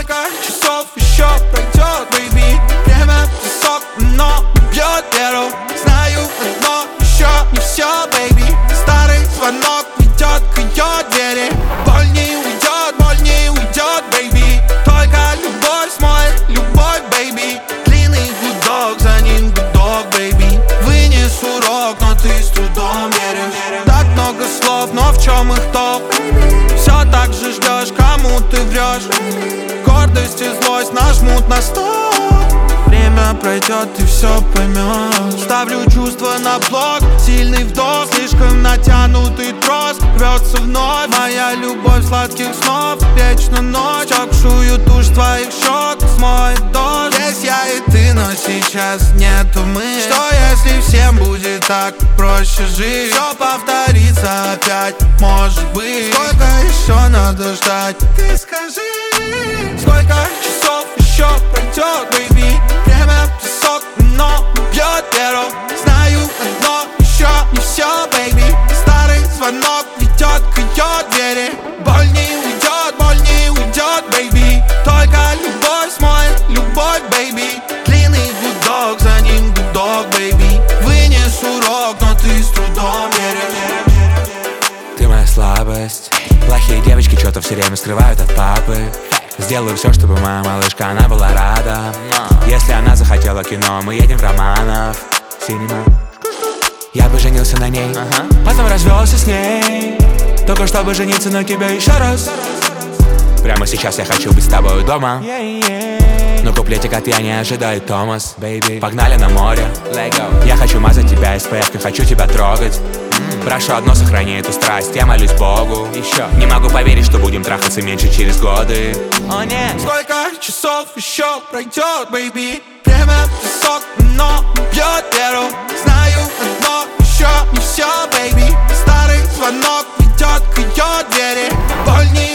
Сколько часов еще пройдет, бэйби? Время песок, но бьет веру. Знаю одно, еще не все, бэйби. Старый звонок ведет к ее двери. Боль не уйдет, бэйби. Только любовь смоет любовь, бэйби. Длинный гудок, за ним гудок, бэйби. Вынес урок, но ты с трудом веришь. Так много слов, но в чем их толк? Все так же ждешь, кому ты врешь. Гордость и злость нажмут на стоп. Время пройдет, ты все поймешь. Ставлю чувства на блок, сильный вдох, слишком натянутый трос. Рвется вновь моя любовь сладких снов. Вечно ночь, обшую тушь твоих щек. Смоет дождь, здесь я и ты, но сейчас нету мы. Что если всем будет так проще жить? Все повторится опять, может быть. Сколько еще надо ждать? Ты скажи. Сколько часов еще пройдет, бэйби? Время песок, но бьет веру. Знаю одно, еще не все, бэйби. Старый звонок ведет к ее двери. Боль не уйдет, бэйби. Только любовь смоет любовь, бэйби. Длинный гудок, за ним гудок, бэйби. Вынес урок, но ты с трудом веришь. Ты моя слабость. Плохие девочки что-то все время скрывают от папы. Сделаю все, чтобы моя малышка, она была рада. Если она захотела кино, мы едем в Романов. Синема. Я бы женился на ней, потом развелся с ней, только чтобы жениться на тебе еще раз. Прямо сейчас я хочу быть с тобой дома. Но куплетик от я не ожидает Томас, baby. Погнали на море, я хочу мазать тебя SPF, хочу тебя трогать. Прошу одно, сохрани эту страсть, я молюсь Богу. Еще не могу поверить, что будем трахаться меньше через годы. О нет. Сколько часов еще пройдет, бэйби? Время песок, но бьет веру. Знаю одно, еще не все, бэйби. Старый звонок ведет к ее двери. Боль не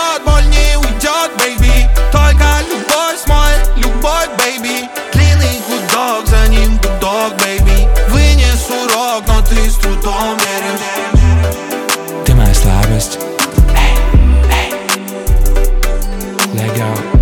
уйдет, бэйби. Только любовь смоет любовь, бэйби. Длинный гудок, за ним гудок, бэйби. Вынес урок, но ты с трудом веришь. Ты моя слабость. Let go.